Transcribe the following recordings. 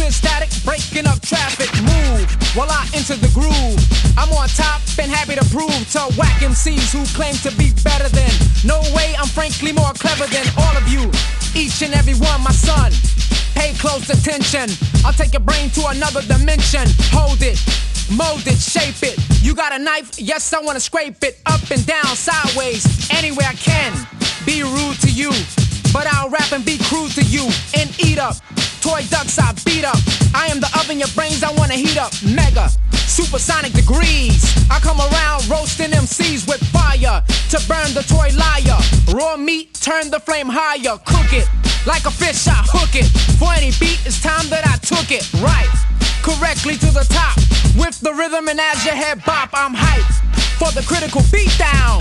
clear static, breaking up traffic. Move while I enter the groove. I'm on top and happy to prove to whack MCs who claim to be better than. No way, I'm frankly more clever than all of you. Each and every one, my son. Pay close attention. I'll take your brain to another dimension. Hold it, mold it, shape it. You got a knife? Yes, I wanna scrape it up and down, sideways, anywhere I can. Be rude to you, but I'll rap and be crude to you and eat up. Toy ducks I beat up. I am the oven your brains I wanna heat up. Mega, supersonic degrees. I come around roasting MCs with fire to burn the toy liar. Raw meat, turn the flame higher. Cook it like a fish, I hook it. For any beat, it's time that I took it right, correctly to the top. With the rhythm and as your head bop, I'm hyped for the critical beatdown.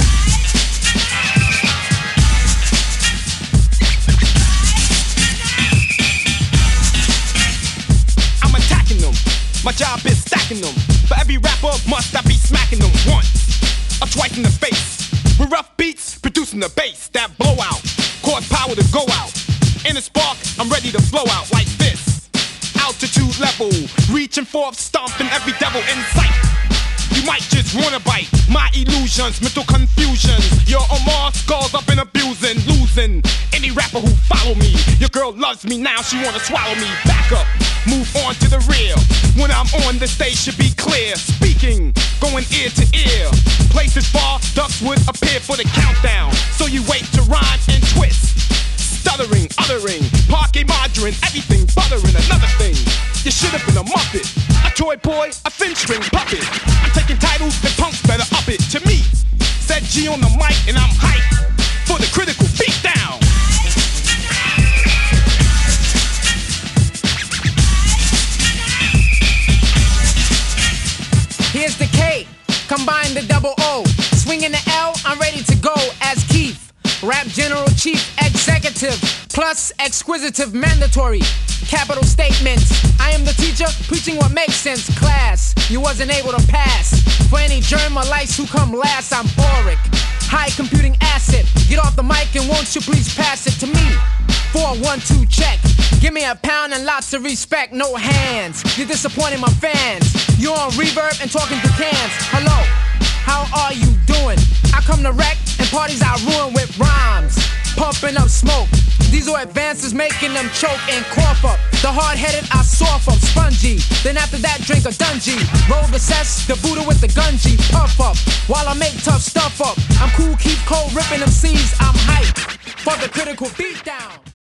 My job is stacking them. For every rapper, must I be smacking them once or twice in the face. With rough beats, producing the bass that blow out, cause power to go out. In a spark, I'm ready to blow out like this. Altitude level, reaching forth, stomping every devil in sight. You might just wanna bite my illusions, mental confusions. You're on Mars, skulls up and abusing, losing any rapper who follow me. Your girl loves me now, she wanna swallow me. Back up, move on to the rear. When I'm on, the stage should be clear. Speaking, going ear to ear. Places far, ducks would appear for the countdown. So you wait to rhyme and twist. Stuttering, uttering, parquet margarine, everything buttering. Another thing, you should have been a muppet, a toy boy, a thin string puppet. I'm taking titles and punks better up it. To me, said G on the mic and I'm hyped for the critical beatdown. Here's the K, combine the double O. Swinging the L, I'm ready to go as Keith. Rap General Chief Executive, plus exquisitive mandatory. Capital statements. I am the teacher, preaching what makes sense. Class, you wasn't able to pass. For any germ or lice who come last, I'm boric. High computing asset. Get off the mic and won't you please pass it to me? 4-1-2 check. Give me a pound and lots of respect. No hands. You're disappointing my fans. You're on reverb and talking through cans. Hello, how are you doing? I come to wreck and parties I ruin with rhymes. Pumping up smoke. These are advances making them choke and cough up. The hard-headed I soft up, spongy. Then after that drink a Dungy. Roll the cess, the Buddha with the gungy. Puff up, while I make tough stuff up. I'm cool, keep cold, ripping them C's. I'm hyped for the critical beatdown.